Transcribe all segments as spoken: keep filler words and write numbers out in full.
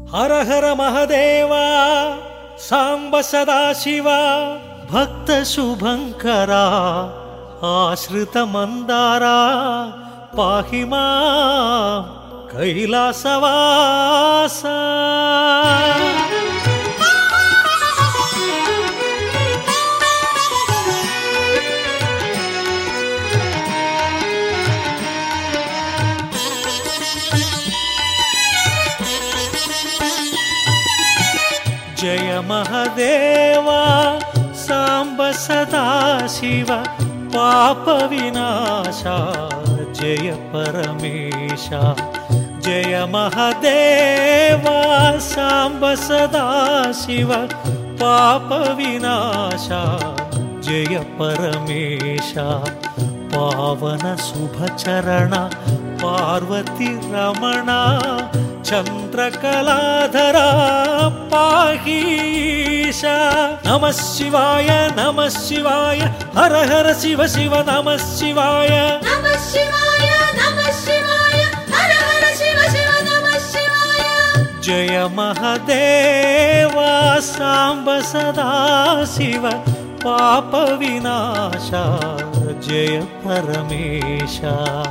హర హర మహదేవా సాంబ సదాశివ భక్త శుభంకరా ఆశ్రిత మందారా పాహి మాం కైలాసవాస. జయ మహదేవా సాంబ సదాశివ పాప వినాశ జయ పరమేశ. జయ మహదేవా సాంబ సదాశివ పాప వినాశ జయ పరమేశ. పావన శుభచరణ పార్వతి రమణ చంద్రకళాధరా పాహీశ. నమ శివాయ నమ శివాయ హర హర శివ శివ నమ శివాయ. జయ మహదేవా సాంబ సదాశివ పాప వినాశ జయ పరమేశ.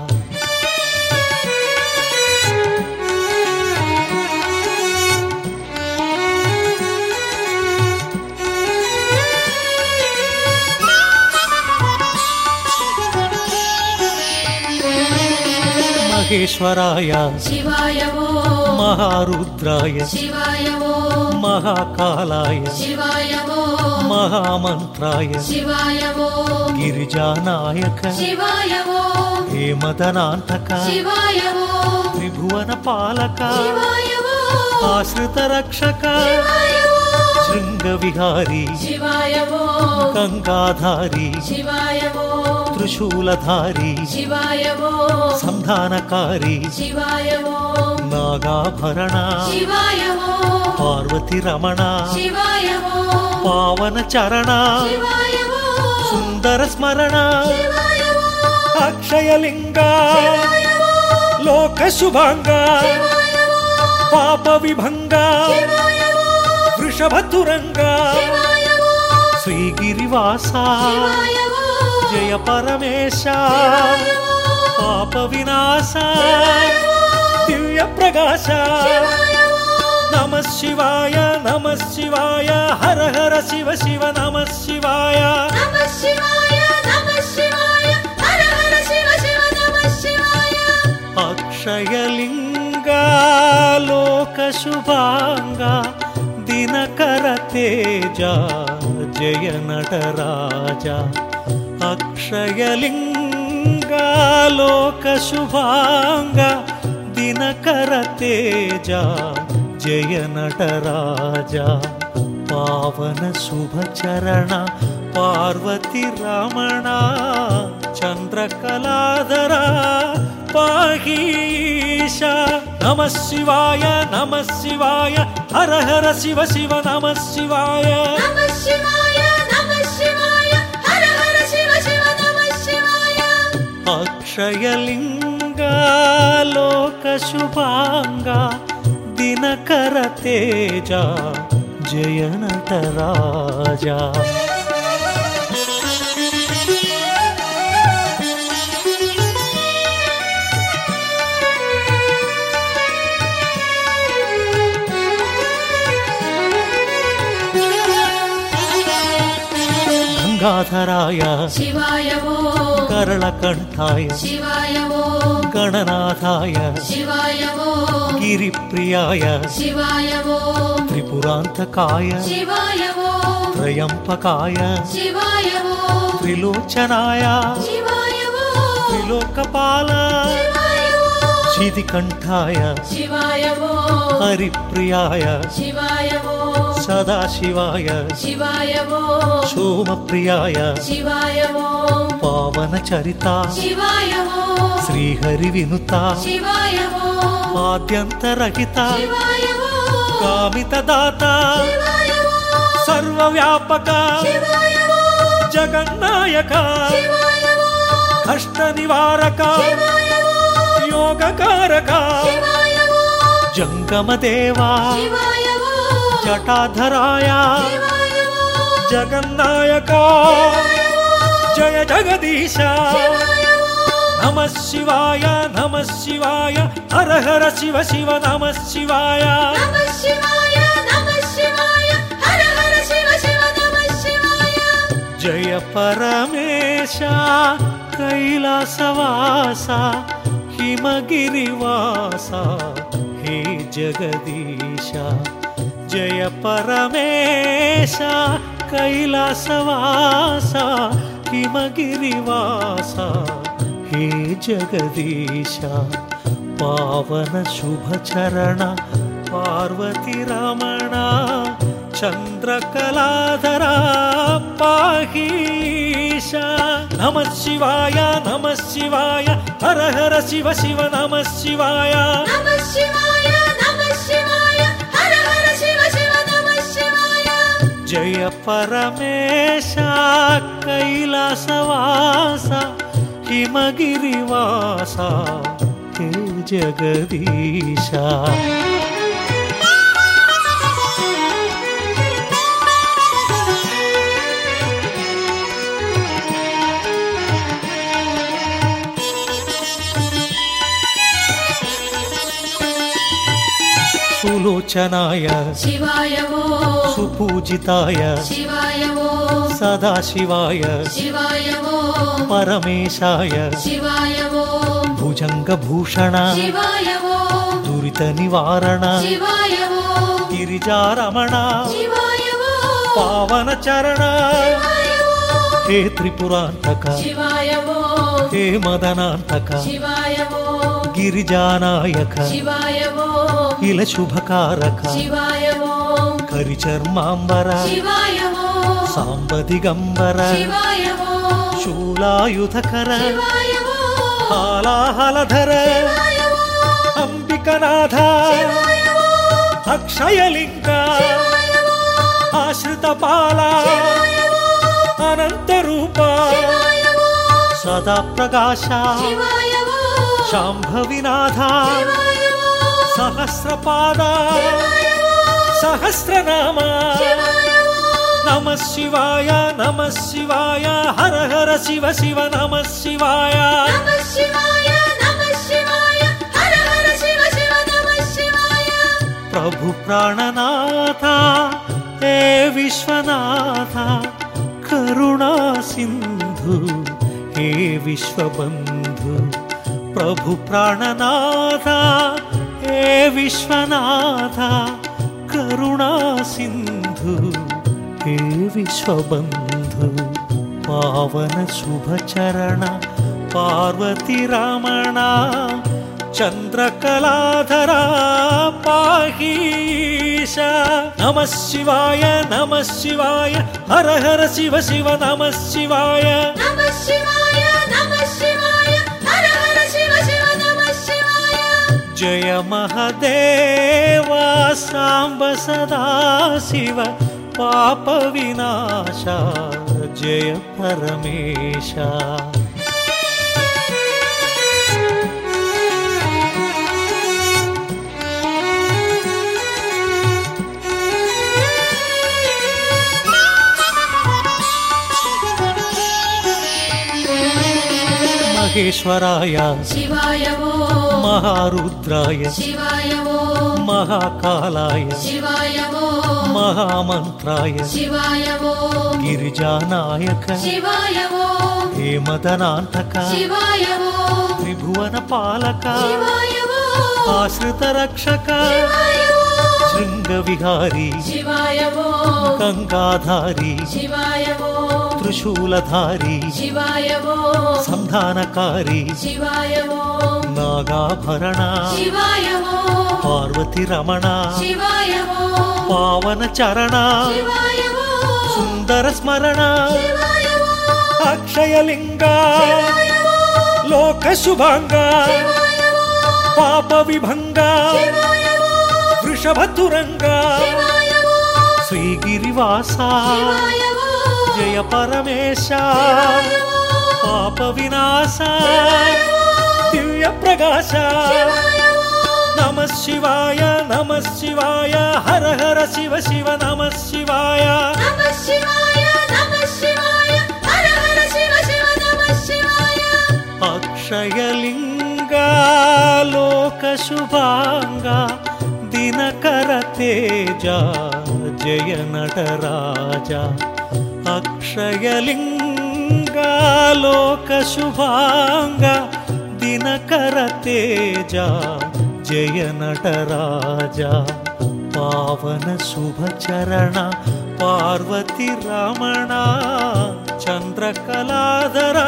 మహేశ్వరాయ శివాయ ఓం, మహారుద్రాయ శివాయ ఓం, మహాకాలాయ శివాయ ఓం, మహామంత్రాయ శివాయ ఓం, గిరిజానాయక శివాయ ఓం, హేమదనాంతక శివాయ ఓం, త్రిభువన పాలక శివాయ ఓం, ఆశ్రిత రక్షక శివాయ ఓం, శృంగ విహారీ శివాయ ఓం, గంగాధారి శివాయ ఓం, త్రిశూలధారి శివాయ ఓం, సంధానకారి శివాయ ఓం, నాగాభరణ శివాయ ఓం, పార్వతి రమణ శివాయ ఓం, పావన చరణ శివాయ ఓం, సుందర స్మరణ శివాయ ఓం, అక్షయలింగ శివాయ ఓం, లోక శుభాంగ శివాయ ఓం, పాప విభంగ శివాయ ఓం, వృషభతురంగ శివాయ ఓం, శ్రీగిరివాస శివాయ ఓం, జయ పరమేశ శివాయ ఓం, పాప వినాశ శివాయ ఓం, దివ్య ప్రకాశ. శివాయ ఓం, నమ శివాయ నమ శివాయ హర హర శివ శివ నమ శివాయ. నమ శివాయ నమ శివాయ హర హర శివ శివ నమ శివాయ. అక్షయలింగ లోక శుభాంగ దినకర తేజ జయ నటరాజ. అక్షయలింగ లోక శుభాంగ దినకర తేజ జయ నటరాజ. పావన శుభచరణ పార్వతి రమణ చంద్రకళాధరా పాహీశ. నమ శివాయ నమ శివాయ హర హర శివ శివ నమ శివాయ. నమ శివాయ నమ శివాయ హర హర శివ శివ నమ శివాయ. అక్షయలింగ లోక శుభాంగ దినకర తేజ జయ నటరాజ. గంగాధరాయ శివాయ ఓం, కరళకంఠాయ శివాయ ఓం, గణనాథాయ శివాయ ఓం, గిరిప్రియాయ శివాయ ఓం, త్రిపురాంతకాయ శివాయ ఓం, త్రయంపకాయ శివాయ ఓం, త్రిలోచనాయ శివాయ ఓం, త్రిలోకపాల శివాయ ఓం, శితికంఠాయ శివాయ ఓం, హరిప్రియాయ శివాయ ఓం, సదాశివాయ శివాయ ఓం, సోమప్రియాయ శివాయ ఓం, పావన చరిత శివాయ ఓం, శ్రీహరి వినుత శివాయ ఓం, ఆద్యంతరహిత శివాయ ఓం, కామిత దాత శివాయ ఓం, సర్వవ్యాపక శివాయ ఓం, జగన్నాయక శివాయ ఓం, కష్ట నివారక శివాయ ఓం, యోగకారక శివాయ ఓం, జంగమదేవా శివాయ ఓ జటాధరాయ శివాయ ఓ జగన్నాయక జయ జగదీశ నమ శివాయ నమ శివాయ హర హర శివ శివ నమ శివాయ నమః శివాయ నమః శివాయ హర హర శివ శివ నమః శివాయ జయ పరమేశ కైలాసవాస హిమగిరివాస హే జగదీశ జయ పరమేశ కైలాసవాస హిమగిరివాస హే జగదీశ పావన శుభచరణ పార్వతి రమణ చంద్రకళాధర పాహీశ నమ శివాయ నమ శివాయ హర హర శివ శివ నమ శివాయ నమః శివాయ నమః శివాయ హర హర శివ శివ నమః శివాయ జయ పరమేశ కైలాసవాస హిమగిరివాస హే జగదీశ సులోచనాయ శివాయ ఓ సుపూజితాయ శివాయ ఓ సదాశివాయ శివాయ ఓ పరమేశాయ శివాయ ఓ భుజంగభూషణ శివాయ ఓ దురిత నివారణ శివాయ ఓ గిరిజారమణ శివాయ ఓ పావన చరణ శివాయ ఓ హే త్రిపురాంతక శివాయ ఓ హే మదనాంతక శివాయ ఓ గిరిజానాయక శివాయ ఓ ఇల శుభకారక శివాయ ఓ కరిచర్మాంబర శివాయ ఓ సాంబదిగంబర శివాయ ఓ శూలాయుధకర శివాయ ఓ హాలాహలధర శివాయ ఓ అంబికనాథ శివాయ ఓ అక్షయలింగ శివాయ ఓ ఆశ్రిత పాల శివాయ ఓ అనంత రూప శివాయ ఓ సదా ప్రకాశ శివాయ ఓ శాంభవినాథ శివాయ ఓ సహస్రపాద సహస్రనామ శివాయ ఓ నమ శివాయ నమ శివాయ హర హర శివ శివ నమ శివాయ నమః శివాయ నమః శివాయ హర హర శివ శివ నమః శివాయ ప్రభు ప్రాణనాథ హే విశ్వనాథ కరుణా సింధు హే విశ్వబంధు ప్రభు ప్రాణనాథ హే విశ్వనాథ కరుణా సింధు హే విశ్వబంధు పావన శుభచరణ పార్వతి రమణ చంద్రకళాధర పాహీశ నమ శివాయ నమ శివాయ హర హర శివ శివ నమ శివాయ నమః శివాయ నమః శివాయ హర హర శివ శివ నమః శివాయ జయ మహదేవ సాంబ సదా శివ పాప వినాశ జయ పరమేశ మహేశ్వరాయ శివాయ ఓ మహారుద్రాయ శివాయ ఓ మహాకాలాయ శివాయ ఓ మహామంత్రాయ శివాయ ఓ గిరిజానాయక శివాయ ఓ హేమదనాంతక శివాయ ఓ త్రిభువన పాలక శివాయ ఓ ఆశ్రిత రక్షక శివాయ ఓ శృంగ విహారీ శివాయ ఓ గంగాధారి శివాయ ఓ త్రిశూలధారి శివాయ ఓ సంధానకారి శివాయ ఓ నాగాభరణ శివాయ ఓ పార్వతి రమణ శివాయ ఓ పావన చరణ శివాయ ఓ సుందర స్మరణ శివాయ ఓ అక్షయలింగ శివాయ ఓ లోక శుభాంగ శివాయ ఓ పాప విభంగ శివాయ ఓ వృషభతురంగ శివాయ ఓ శ్రీగిరివాస శివాయ ఓ జయ పరమేశ శివాయ ఓ పాప వినాశ శివాయ ఓ దివ్య ప్రకాశ శివాయ ఓ నమః శివాయ నమః శివాయ హర హర శివ శివ నమః శివాయ నమః శివాయ నమః శివాయ హర హర శివ శివ నమః శివాయ అక్షయలింగా లోక శుభాంగా దినకర తేజ జయ నటరాజ అక్షయలింగా లోక శుభాంగా దినకర తేజ జయ నటరాజ పావన శుభచరణ పార్వతి రమణ చంద్రకళాధర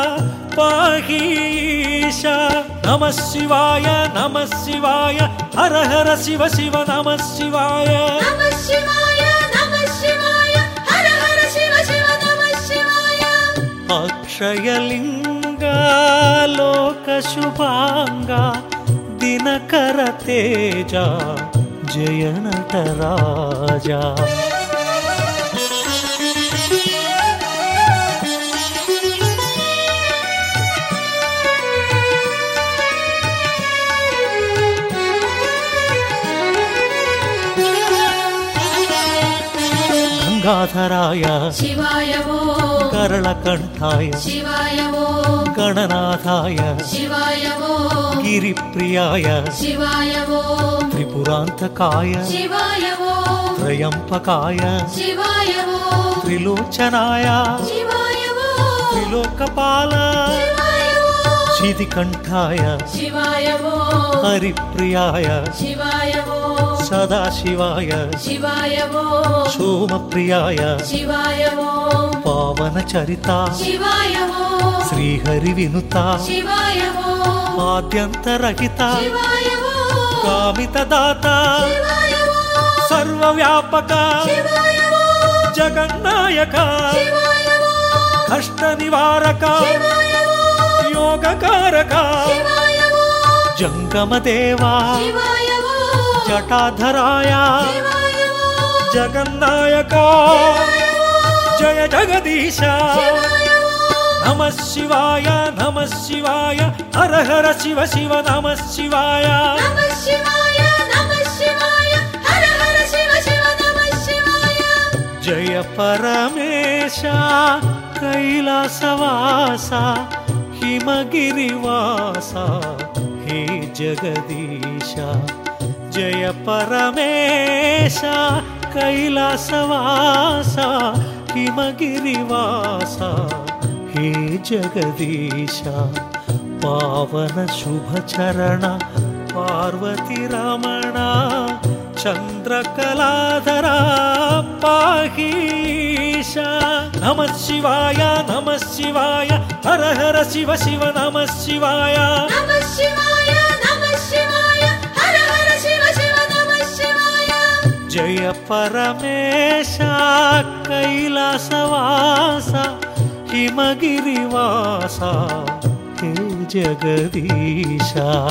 పాహీశ నమః శివాయ నమః శివాయ హర హర శివ శివ నమః శివాయ నమః శివాయ నమః శివాయ హర హర శివ శివ నమః శివాయ అక్షయలింగా లోక శుభాంగా దినకర తేజ జయ నటరాజా గంగాధరాయ శివాయ ఓం కరళకంఠాయ శివాయ ఓం గణనాథాయ శివాయ ఓం గిరిప్రియాయ శివాయ ఓం త్రిపురాంతకాయ శివాయ ఓం త్రయంపకాయ శివాయ ఓం త్రిలోచనాయ శివాయ ఓం త్రిలోకపాల శివాయ ఓం శితికంఠాయ శివాయ ఓం హరిప్రియాయ శివాయ ఓం సదాశివాయ శివాయ ఓం సోమప్రియాయ శివాయ ఓం పావన చరిత శివాయ ఓం శ్రీహరి వినుత శివాయ ఓం ఆద్యంతరహిత శివాయ ఓం కామిత దాత శివాయ ఓం సర్వవ్యాపక శివాయ ఓం జగన్నాయక శివాయ ఓం కష్ట నివారక శివాయ ఓం యోగకారక శివాయ ఓం జంగమదేవా శివాయ ఓం జటాధరాయ శివాయ ఓం జగన్నాయక జయ జగదీశ శివాయ ఓం నమః శివాయ నమః శివాయ హర హర శివ శివ నమః శివాయ నమః శివాయ నమః శివాయ హర హర శివ శివ నమః శివాయ జయ పరమేశ కైలాసవాస హిమగిరివాస హే జగదీశ జయ పరమేశ కైలాసవాస హిమగిరివాస హే జగదీశ పావన శుభచరణ పార్వతి రమణ చంద్రకళాధర పాహీశ నమః శివాయ నమః శివాయ హర హర శివ శివ నమః శివాయ నమః శివాయ నమః శివాయ హర హర శివ శివ నమః శివాయ జయ పరమేశ కైలాసవాస హిమగిరివాస హే జగదీశ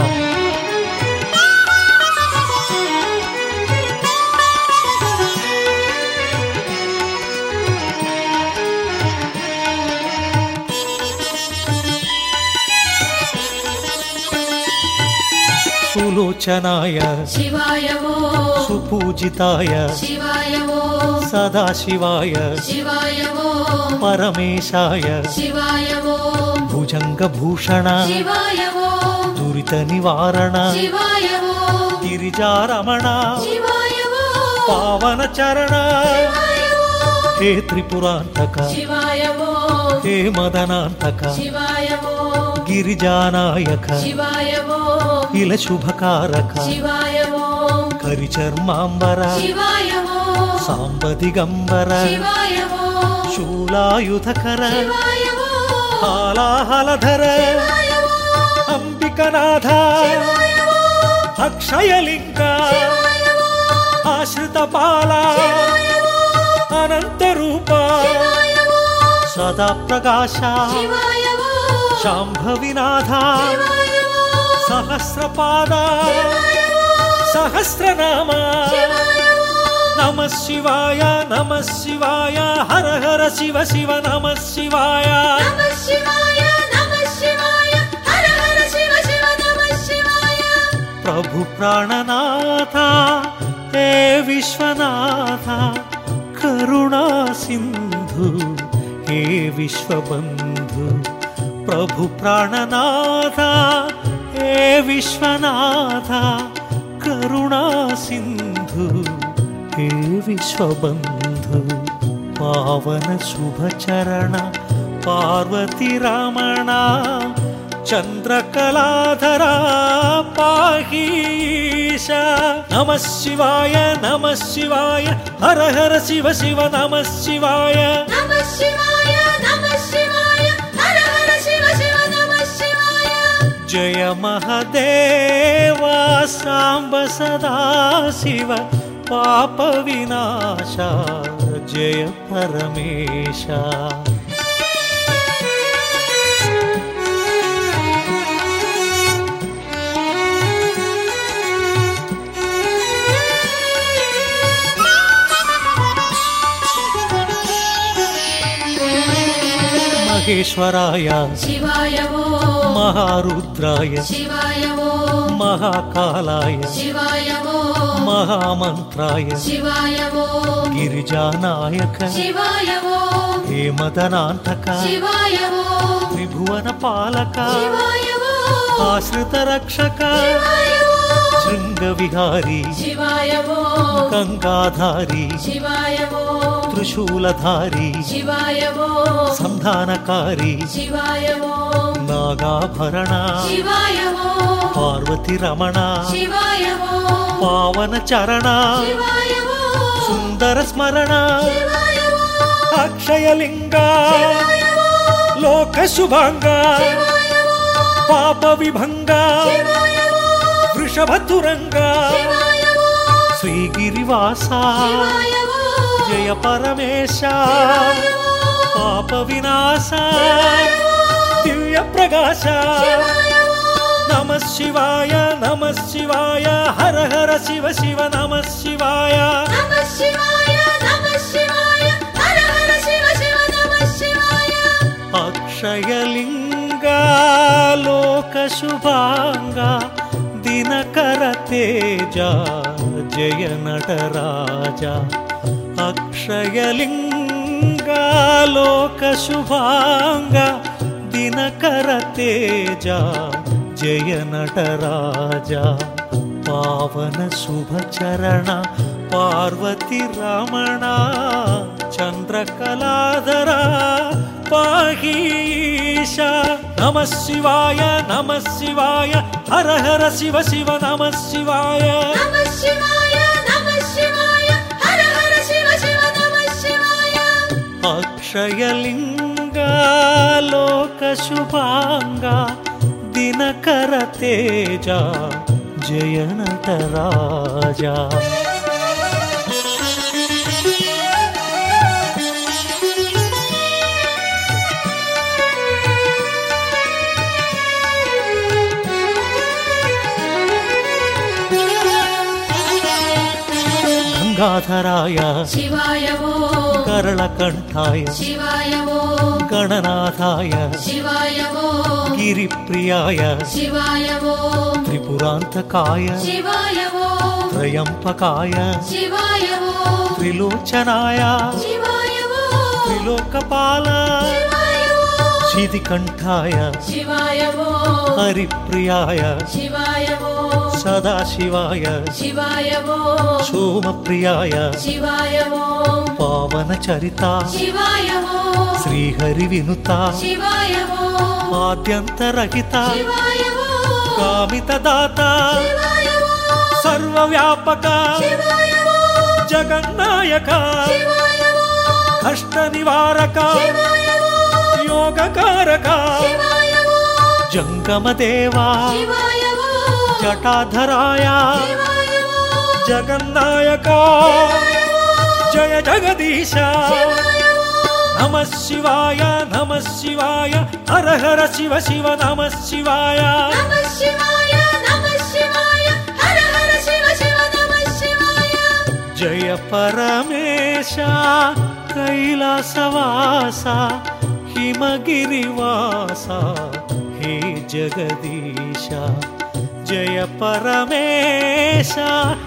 సులోచనాయ శివాయ ఓం సుపూజితాయ శివాయ ఓం సదాశివాయ శివాయ ఓం పరమేశాయ శివాయ ఓం భుజంగభూషణ శివాయ ఓం దురిత నివారణ శివాయ ఓం గిరిజారమణ శివాయ ఓం పావన చరణ శివాయ ఓం హే త్రిపురాంతక శివాయ ఓం హే మదనాంతక శివాయ ఓం గిరిజానాయక శివాయ ఓం ఇల శుభకారక శివాయ ఓం కరిచర్మాంబర శివాయ ఓం సాంబదిగంబర శివాయ ఓం శూలాయుధకర శివాయ ఓం హాలాహలధర శివాయ ఓం అంబికనాథ శివాయ ఓం అక్షయలింగ శివాయ ఓం ఆశ్రితపాల శివాయ ఓం అనంత రూప శివాయ ఓం సదా ప్రకాశ శివాయ ఓం శాంభవినాథ శివాయ ఓం సహస్రపాద శివాయ ఓం సహస్రనామ శివాయ ఓం నమః శివాయ నమః శివాయ హర హర శివ శివ నమః శివాయ నమః శివాయ నమః శివాయ హర హర శివ శివ నమః శివాయ प्रभु प्राणनाथ हे विश्वनाथ करुणा सिंधु हे विश्वबंधु प्रभु प्राणनाथ हे विश्वनाथ करुणा सिंधु हे विश्वबंधु पावन शुभचरण पार्वती रमण चंद्रकलाधरा पाहीश नमः शिवाय नमः शिवाय हर हर शिव शिव नमः शिवाय नमः शिवाय नमः शिवाय हर हर शिव शिव नमः शिवाय जय महादेव सांब सदा शिव पाप विनाशा जय परमेशा महेश्वराय शिवाय वो महारुद्राय शिवाय वो महाकालाय शिवाय वो महामंत्राय शिवाय वो गिरिजानायक शिवाय वो हेमदनांतक शिवाय वो त्रिभुवन पालक शिवाय वो आश्रित रक्षक शिवाय वो शृंग विहारी शिवाय वो गंगाधारी शिवाय वो त्रिशूलधारी शिवाय वो संधानकारी शिवाय वो नागाभरण शिवाय वो पार्वती रमण शिवाय वो पावन चरण शिवाय वो सुंदर स्मरण शिवाय वो अक्षयलिंग शिवाय वो लोक शुभांग शिवाय वो पाप विभंग शिवाय वो वृषभतुरंग शिवाय वो श्रीगिरिवासा शिवाय वो जय परमेश शिवाय वो पाप विनाश शिवाय वो दिव्य प्रकाश शिवाय वो नमः शिवाय नमः शिवाय हर हर शिव शिव नमः शिवाय नमः शिवाय नमः शिवाय हर हर शिव शिव नमः शिवाय अक्षयलिंग लोक शुभांग दिनकर तेज जय नटराजा अक्षयलिंग लोक शुभांग दिनकर तेज जय नटराजा पावन शुभचरण पार्वती रमण चंद्रकलाधरा पाहीश नमः शिवाय नमः शिवाय हर हर शिव शिव नमः शिवाय नमः शिवाय नमः शिवाय हर हर शिव शिव नमः शिवाय अक्षयलिंग लोक शुभांग दिनकर तेज जय नटराजा गंगाधराय शिवाय वो करलकंठाय शिवाय वो गणनाथाय शिवाय वो गिरिप्रियाय शिवाय वो त्रिपुरांतकाय शिवाय वो त्रयंपकाय शिवाय वो त्रिलोचनाय शिवाय वो त्रिलोकपाल शिवाय वो शितिकंठाय शिवाय वो हरिप्रियाय शिवाय वो सदाशिवाय शिवाय वो सोमप्रियाय शिवाय वो पावनचरिता शिवाय वो श्रीहरि विनुता शिवाय वो आद्यन्तरहिता शिवाय वो कामितदाता शिवाय वो सर्वव्यापक शिवाय वो जगन्नायक शिवाय वो कष्टनिवारक शिवाय वो योगकारक शिवाय वो जंगमदेवा शिवाय वो जटाधराय शिवाय वो जगन्नायक जय जगदीश शिवाय वो नमः शिवाय नमः शिवाय हर हर शिव शिव नमः शिवाय नमः शिवाय नमः शिवाय हर हर शिव शिव नमः शिवाय जय परमेश कैलासवासा हिमगिरिवासा हे जगदीश జయ పరమేశ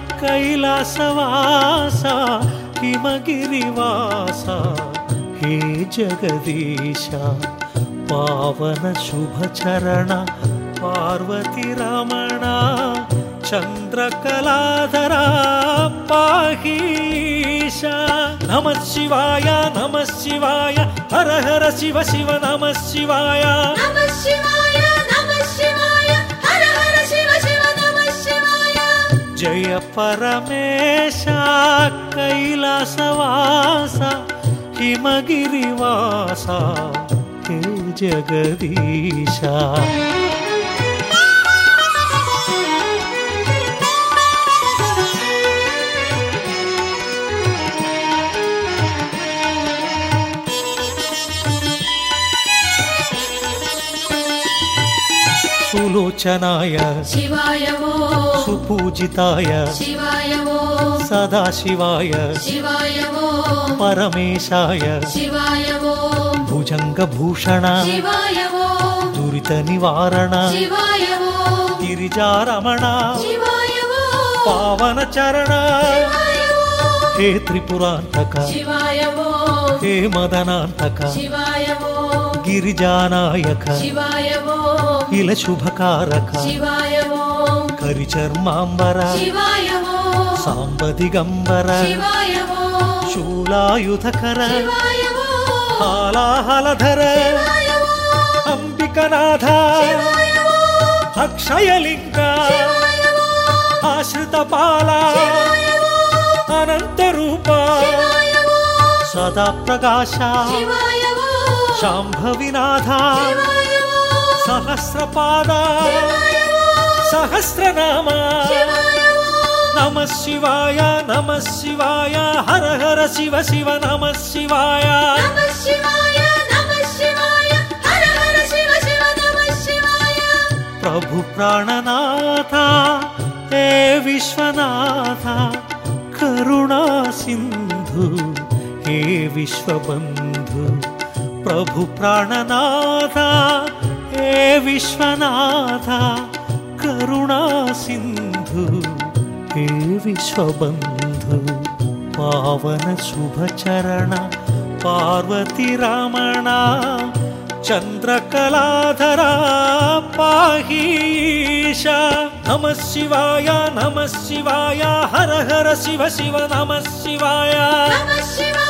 కైలాసవాస హిమగిరివాస హే జగదీశ పావన శుభచరణ పార్వతి రమణ చంద్రకళాధర పాహీశ నమః శివాయ నమః శివాయ హర హర శివ శివ నమః శివాయ నమః శివాయ నమః శివాయ హర హర శివ శివ నమః శివాయ జయ పరమేశ కైలాసవాస హిమగిరివాస హే జగదీశ సులోచనాయ శివాయ ఓం సుపూజితాయ శివాయ ఓం సదాశివాయ శివాయ ఓం పరమేశాయ శివాయ ఓం భుజంగభూషణ శివాయ ఓం దురిత నివారణ శివాయ ఓం గిరిజారమణ శివాయ ఓం పావన చరణ శివాయ ఓం హే త్రిపురాంతక శివాయ ఓం హే మదనాంతక శివాయ ఓం గిరిజానాయక శివాయ ఓం ఇల శుభకారక శివాయ ఓం కరిచర్మాంబర శివాయ ఓం సాంబదిగంబర శివాయ ఓం శూలాయుధకర శివాయ ఓం హాలాహలధర శివాయ ఓం అంబికనాథ శివాయ ఓం అక్షయలింగ శివాయ ఓం ఆశ్రితపాల శివాయ ఓం అనంతరూప శివాయ ఓం సదా ప్రకాశ శివాయ ఓం శాంభవినాథ శివాయ ఓం సహస్రపాద శివాయ ఓం సహస్రనామ శివాయ ఓం నమః శివాయ నమః శివాయ హర హర శివ శివ నమః శివాయ నమః శివాయ నమః శివాయ హర హర శివ శివ నమః శివాయ ప్రభు ప్రాణనాథ హే విశ్వనాథ కరుణా సింధు హే విశ్వబంధు ప్రభు ప్రాణనాథ హే విశ్వనాథ కరుణా సింధు హే విశ్వబంధు పావన శుభచరణ పార్వతి రమణ చంద్రకళాధర పాహీశ నమః శివాయ నమః శివాయ హర హర శివ శివ నమః శివాయ నమః శివాయ